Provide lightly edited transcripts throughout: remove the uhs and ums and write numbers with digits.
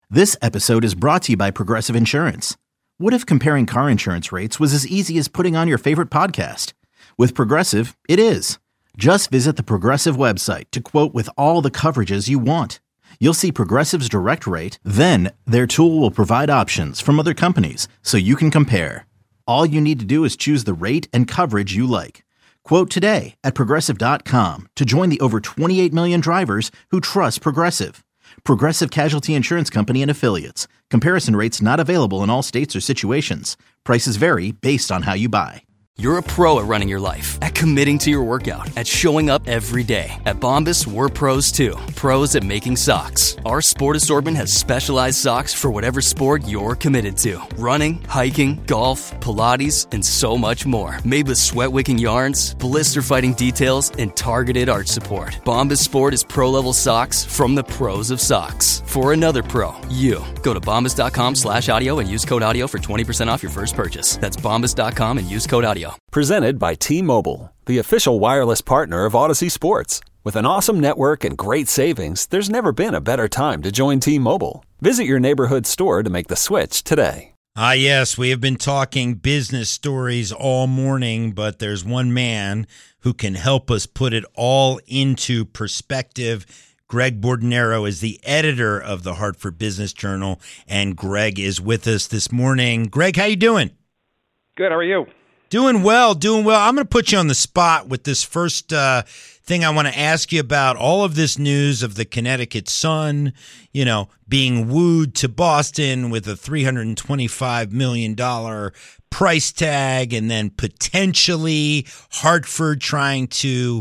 This episode is brought to you by Progressive Insurance. What if comparing car insurance rates was as easy as putting on your favorite podcast? With Progressive, it is. Just visit the Progressive website to quote with all the coverages you want. You'll see Progressive's direct rate, then their tool will provide options from other companies so you can compare. All you need to do is choose the rate and coverage you like. Quote today at Progressive.com to join the over 28 million drivers who trust Progressive. Progressive Casualty Insurance Company and Affiliates. Comparison rates not available in all states or situations. Prices vary based on how you buy. You're a pro at running your life, at committing to your workout, at showing up every day. At Bombas, we're pros too. Pros at making socks. Our sport assortment has specialized socks for whatever sport you're committed to. Running, hiking, golf, Pilates, and so much more. Made with sweat-wicking yarns, blister-fighting details, and targeted arch support. Bombas Sport is pro-level socks from the pros of socks. For another pro, you. Go to bombas.com/audio and use code audio for 20% off your first purchase. That's bombas.com and use code audio. Presented by T-Mobile, the official wireless partner of Odyssey Sports. With an awesome network and great savings, there's never been a better time to join T-Mobile. Visit your neighborhood store to make the switch today. Yes, we have been talking business stories all morning, but there's one man who can help us put it all into perspective. Greg Bordonaro is the editor of the Hartford Business Journal, and Greg is with us this morning. Greg, how you doing? Good. How are you? Doing well. I'm going to put you on the spot with this first thing I want to ask you about. All of this news of the Connecticut Sun, being wooed to Boston with a $325 million price tag, and then potentially Hartford trying to,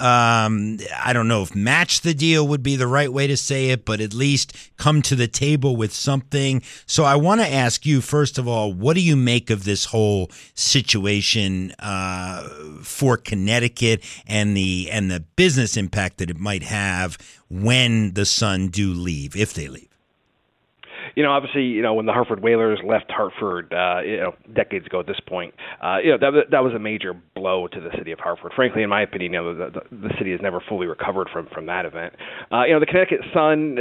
I don't know if match the deal would be the right way to say it, but at least come to the table with something. So I want to ask you, first of all, what do you make of this whole situation for Connecticut and the business impact that it might have when the Sun do leave, if they leave? Obviously, when the Hartford Whalers left Hartford, decades ago at this point, that was a major blow to the city of Hartford. Frankly, in my opinion, the city has never fully recovered from that event. The Connecticut Sun,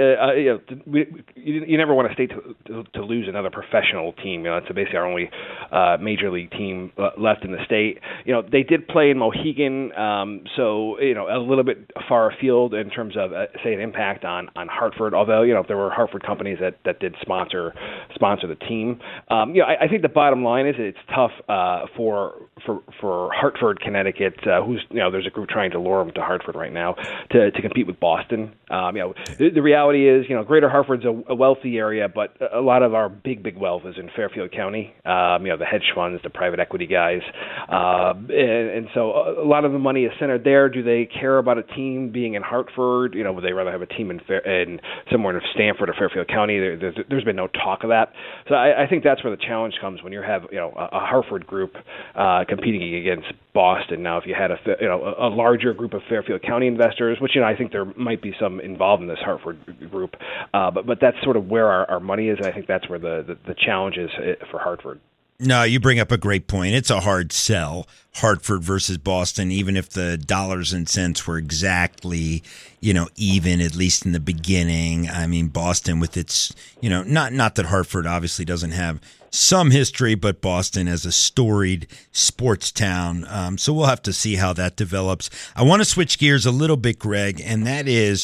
you never want a state to lose another professional team. It's basically our only major league team left in the state. They did play in Mohegan, so a little bit far afield in terms of say an impact on Hartford. Although there were Hartford companies that did sponsor the team. I think the bottom line is it's tough for Hartford, Connecticut, who's there's a group trying to lure them to Hartford right now to compete with Boston. The reality is Greater Hartford's a wealthy area, but a lot of our big wealth is in Fairfield County. The hedge funds, the private equity guys, and so a lot of the money is centered there. Do they care about a team being in Hartford? Would they rather have a team in somewhere in Stamford or Fairfield County? There's been no talk of that. So I think that's where the challenge comes when you have a Hartford group competing against Boston. Now, if you had a larger group of Fairfield County investors, which I think there might be some involved in this Hartford group, but that's sort of where our money is, and I think that's where the challenge is for Hartford. No, you bring up a great point. It's a hard sell, Hartford versus Boston, even if the dollars and cents were exactly, even, at least in the beginning. I mean, Boston with its, not that Hartford obviously doesn't have some history, but Boston as a storied sports town. So we'll have to see how that develops. I want to switch gears a little bit, Greg, and that is,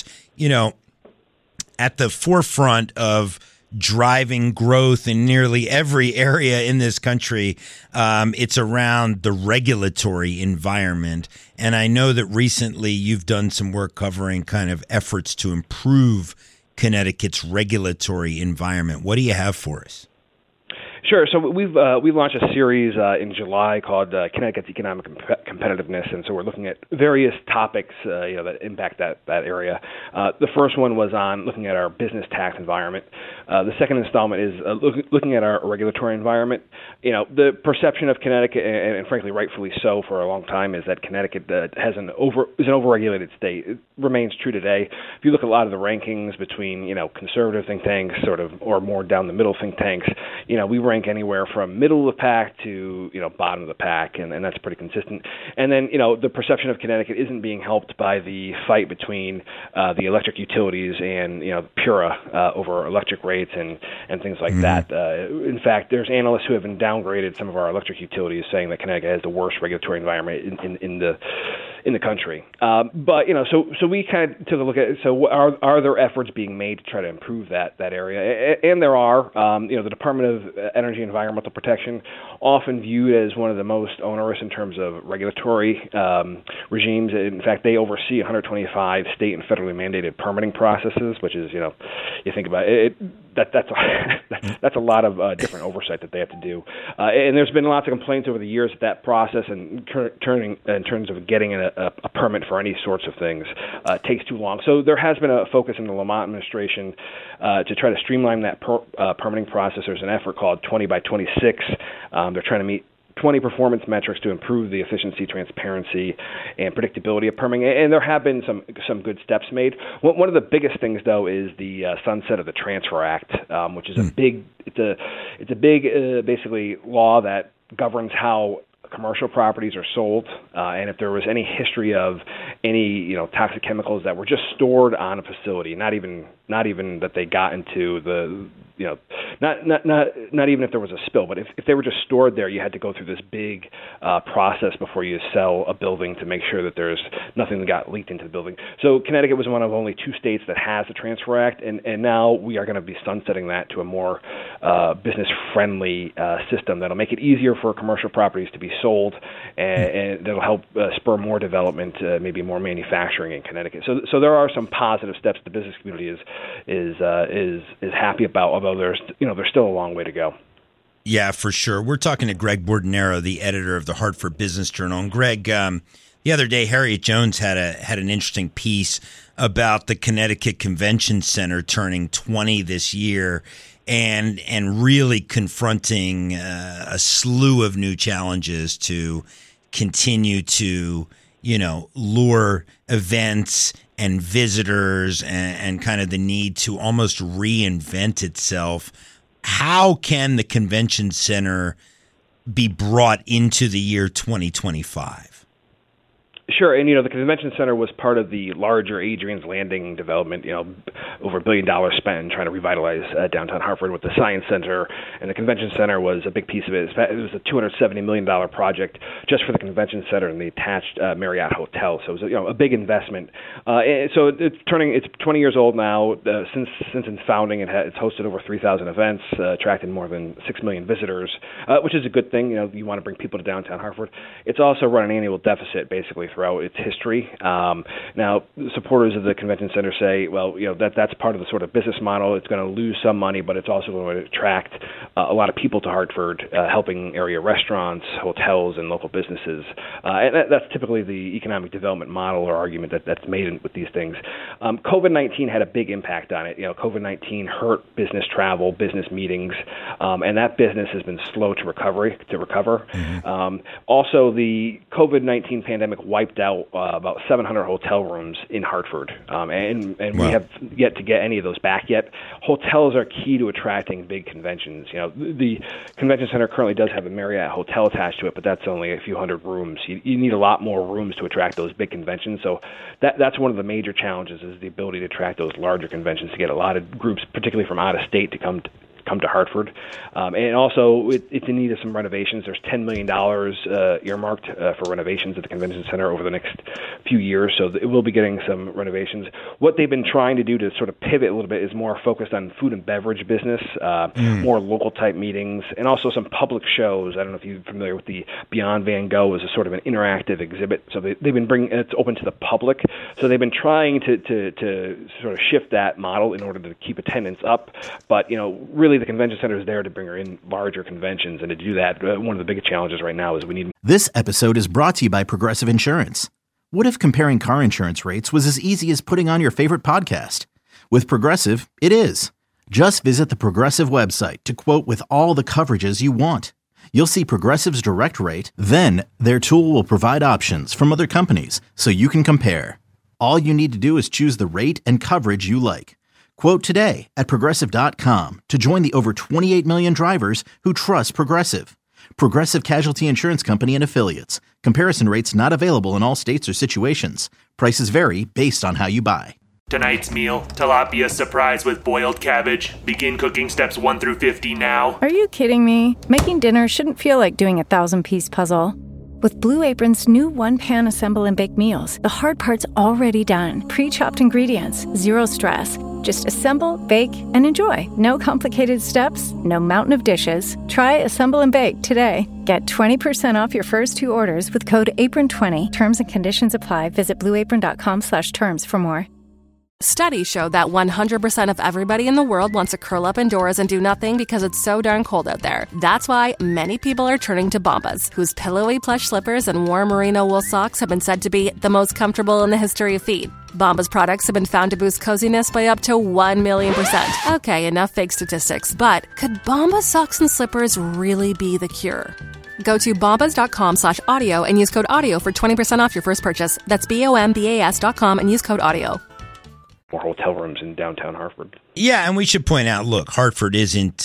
at the forefront of driving growth in nearly every area in this country, it's around the regulatory environment. And I know that recently you've done some work covering kind of efforts to improve Connecticut's regulatory environment. What do you have for us? Sure. So we've launched a series in July called Connecticut's Economic Competitiveness, and so we're looking at various topics that impact that area. The first one was on looking at our business tax environment. The second installment is looking at our regulatory environment. The perception of Connecticut, and frankly rightfully so for a long time, is that Connecticut is an overregulated state. It remains true today. If you look at a lot of the rankings between conservative think tanks, or more down the middle think tanks, we rank anywhere from middle of the pack to bottom of the pack, and that's pretty consistent. And then the perception of Connecticut isn't being helped by the fight between the electric utilities and PURA over electric rates. rates and things like that. In fact, there's analysts who have been downgraded some of our electric utilities, saying that Connecticut has the worst regulatory environment in the country. But so we kind of took a look at it. So are there efforts being made to try to improve that area? And there are. The Department of Energy and Environmental Protection, often viewed as one of the most onerous in terms of regulatory regimes. In fact, they oversee 125 state and federally mandated permitting processes, which is, you think about it, that's a lot of different oversight that they have to do. And there's been lots of complaints over the years at that process, and turning in terms of getting a permit for any sorts of things takes too long. So there has been a focus in the Lamont administration to try to streamline that permitting process. There's an effort called 20 by 26. They're trying to meet 20 performance metrics to improve the efficiency, transparency, and predictability of permitting. And there have been some good steps made. One of the biggest things, though, is the sunset of the Transfer Act, which is a big basically law that governs how commercial properties are sold, and if there was any history of any toxic chemicals that were just stored on a facility, not even that they got into the not even if there was a spill, but if they were just stored there, you had to go through this big process before you sell a building to make sure that there's nothing that got leaked into the building. So Connecticut was one of only 2 states that has the Transfer Act, and now we are going to be sunsetting that to a more business-friendly system that'll make it easier for commercial properties to be sold, and that'll help spur more development, maybe more manufacturing in Connecticut. So there are some positive steps the business community is happy about, although there's still a long way to go. Yeah, for sure. We're talking to Greg Bordonaro, the editor of the Hartford Business Journal. And Greg, the other day, Harriet Jones had an interesting piece about the Connecticut Convention Center turning 20 this year, and really confronting a slew of new challenges to continue to lure events and visitors, and kind of the need to almost reinvent itself. How can the convention center be brought into the year 2025? Sure, and the convention center was part of the larger Adrian's Landing development. Over $1 billion spent in trying to revitalize downtown Hartford with the Science Center, and the convention center was a big piece of it. It was a $270 million project just for the convention center and the attached Marriott Hotel. So it was a big investment. So it's 20 years old now. Since its founding, it's hosted over 3,000 events, attracted more than 6 million visitors, which is a good thing. You want to bring people to downtown Hartford. It's also run an annual deficit basically throughout its history. Now, supporters of the convention center say, well, that's part of the sort of business model. It's going to lose some money, but it's also going to attract a lot of people to Hartford, helping area restaurants, hotels, and local businesses. And that's typically the economic development model or argument that's made with these things. COVID-19 had a big impact on it. COVID-19 hurt business travel, business meetings, and that business has been slow to recover. Mm-hmm. Also, the COVID-19 pandemic wiped out about 700 hotel rooms in Hartford, and wow. We have yet to get any of those back yet. Hotels are key to attracting big conventions. The convention center currently does have a Marriott hotel attached to it, but that's only a few hundred rooms. You need a lot more rooms to attract those big conventions. So that's one of the major challenges, is the ability to attract those larger conventions, to get a lot of groups, particularly from out of state, to come to Hartford. And also, it's in need of some renovations. There's $10 million earmarked for renovations at the convention center over the next few years, so it will be getting some renovations. What they've been trying to do to sort of pivot a little bit is more focused on food and beverage business, more local type meetings, and also some public shows. I don't know if you're familiar with the Beyond Van Gogh, as a sort of an interactive exhibit. So they've been bringing it's open to the public. So they've been trying to sort of shift that model in order to keep attendance up. But really, the convention center is there to bring in larger conventions, and to do that, one of the biggest challenges right now is we need. This episode is brought to you by Progressive Insurance. What if comparing car insurance rates was as easy as putting on your favorite podcast? With Progressive, it is. Just visit the Progressive website to quote with all the coverages you want. You'll see Progressive's direct rate, then their tool will provide options from other companies so you can compare. All you need to do is choose the rate and coverage you like. Quote today at Progressive.com to join the over 28 million drivers who trust Progressive. Progressive Casualty Insurance Company and Affiliates. Comparison rates not available in all states or situations. Prices vary based on how you buy. Tonight's meal, tilapia surprise with boiled cabbage. Begin cooking steps 1 through 50 now. Are you kidding me? Making dinner shouldn't feel like doing a 1,000-piece puzzle. With Blue Apron's new one-pan assemble and bake meals, the hard part's already done. Pre-chopped ingredients, zero stress. Just assemble, bake, and enjoy. No complicated steps, no mountain of dishes. Try Assemble and Bake today. Get 20% off your first 2 orders with code APRON20. Terms and conditions apply. Visit blueapron.com/terms for more. Studies show that 100% of everybody in the world wants to curl up indoors and do nothing because it's so darn cold out there. That's why many people are turning to Bombas, whose pillowy plush slippers and warm merino wool socks have been said to be the most comfortable in the history of feet. Bombas products have been found to boost coziness by up to 1,000,000%. Okay, enough fake statistics, but could Bombas socks and slippers really be the cure? Go to bombas.com/audio and use code AUDIO for 20% off your first purchase. That's BOMBAS.com and use code AUDIO. More hotel rooms in downtown Hartford. Yeah, and we should point out, look, Hartford isn't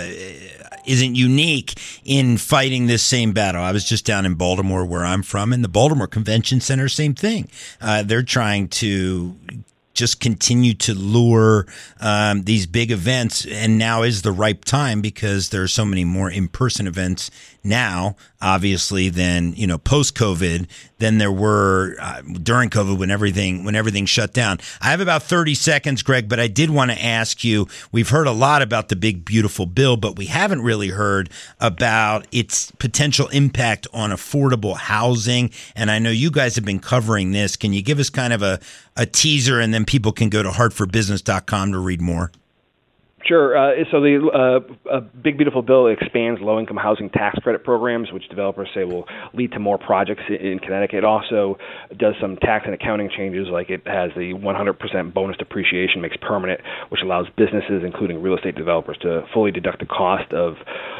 unique in fighting this same battle. I was just down in Baltimore, where I'm from, and the Baltimore Convention Center, same thing. They're trying to just continue to lure these big events, and now is the ripe time because there are so many more in-person events now, obviously, than post-COVID than there were during COVID when everything shut down. I have about 30 seconds, Greg, but I did want to ask you. We've heard a lot about the big beautiful bill, but we haven't really heard about its potential impact on affordable housing. And I know you guys have been covering this. Can you give us kind of a teaser, and then people can go to hartfordbusiness.com to read more? Sure. So the Big Beautiful Bill expands low-income housing tax credit programs, which developers say will lead to more projects in Connecticut. It also does some tax and accounting changes, like it has the 100% bonus depreciation makes permanent, which allows businesses, including real estate developers, to fully deduct the cost of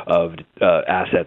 assets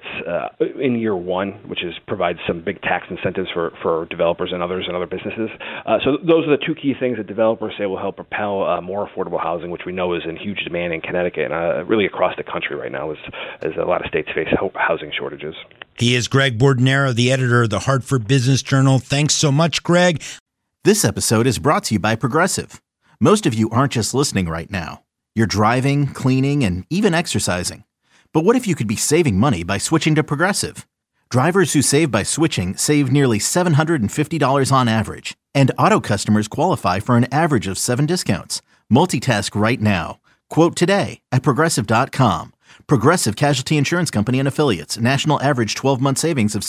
in year one, which provides some big tax incentives for developers and other businesses. So those are the 2 key things that developers say will help propel more affordable housing, which we know is in huge demand in Connecticut and really across the country right now, as a lot of states face housing shortages. He is Greg Bordenero, the editor of the Hartford Business Journal. Thanks so much, Greg. This episode is brought to you by Progressive. Most of you aren't just listening right now. You're driving, cleaning, and even exercising. But what if you could be saving money by switching to Progressive? Drivers who save by switching save nearly $750 on average. And auto customers qualify for an average of 7 discounts. Multitask right now. Quote today at Progressive.com. Progressive Casualty Insurance Company and Affiliates. National average 12-month savings of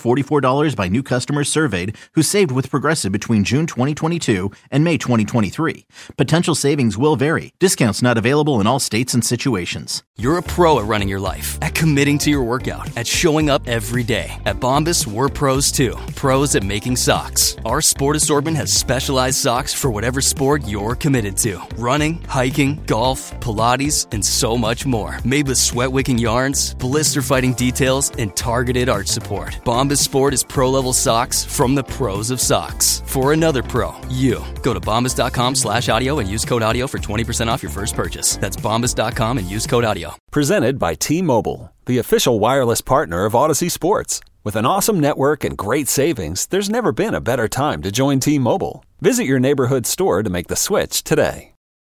$744 by new customers surveyed who saved with Progressive between June 2022 and May 2023. Potential savings will vary. Discounts not available in all states and situations. You're a pro at running your life, at committing to your workout, at showing up every day. At Bombas, we're pros too. Pros at making socks. Our sport assortment has specialized socks for whatever sport you're committed to. Running, hiking, golf, Pilates, and so much more. Made with sweat-wicking yarns, blister-fighting details, and targeted arch support. Bombas Sport is pro-level socks from the pros of socks. For another pro, you. Go to bombas.com/audio and use code AUDIO for 20% off your first purchase. That's bombas.com and use code AUDIO. Presented by T-Mobile, the official wireless partner of Odyssey Sports. With an awesome network and great savings, there's never been a better time to join T-Mobile. Visit your neighborhood store to make the switch today.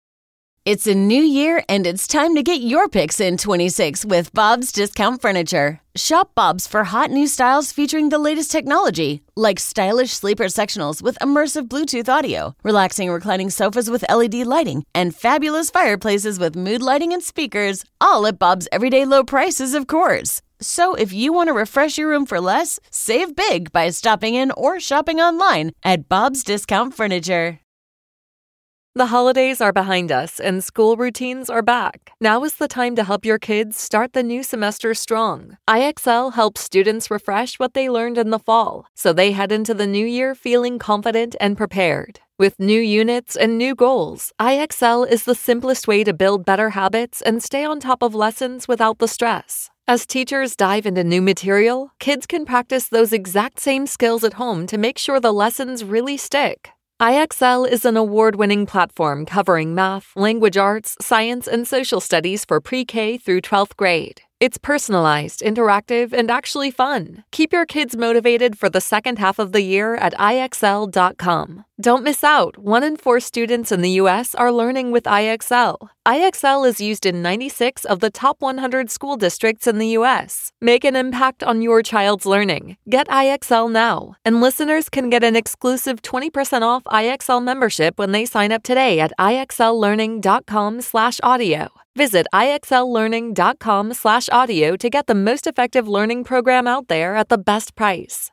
It's a new year, and it's time to get your picks in 26 with Bob's Discount Furniture. Shop Bob's for hot new styles featuring the latest technology, like stylish sleeper sectionals with immersive Bluetooth audio, relaxing reclining sofas with LED lighting, and fabulous fireplaces with mood lighting and speakers, all at Bob's everyday low prices, of course. So if you want to refresh your room for less, save big by stopping in or shopping online at Bob's Discount Furniture. The holidays are behind us and school routines are back. Now is the time to help your kids start the new semester strong. IXL helps students refresh what they learned in the fall, so they head into the new year feeling confident and prepared. With new units and new goals, IXL is the simplest way to build better habits and stay on top of lessons without the stress. As teachers dive into new material, kids can practice those exact same skills at home to make sure the lessons really stick. IXL is an award-winning platform covering math, language arts, science, and social studies for pre-K through 12th grade. It's personalized, interactive, and actually fun. Keep your kids motivated for the second half of the year at IXL.com. Don't miss out. 1 in 4 students in the U.S. are learning with IXL. IXL is used in 96 of the top 100 school districts in the U.S. Make an impact on your child's learning. Get IXL now. And listeners can get an exclusive 20% off IXL membership when they sign up today at IXLlearning.com/audio. Visit IXLlearning.com/audio to get the most effective learning program out there at the best price.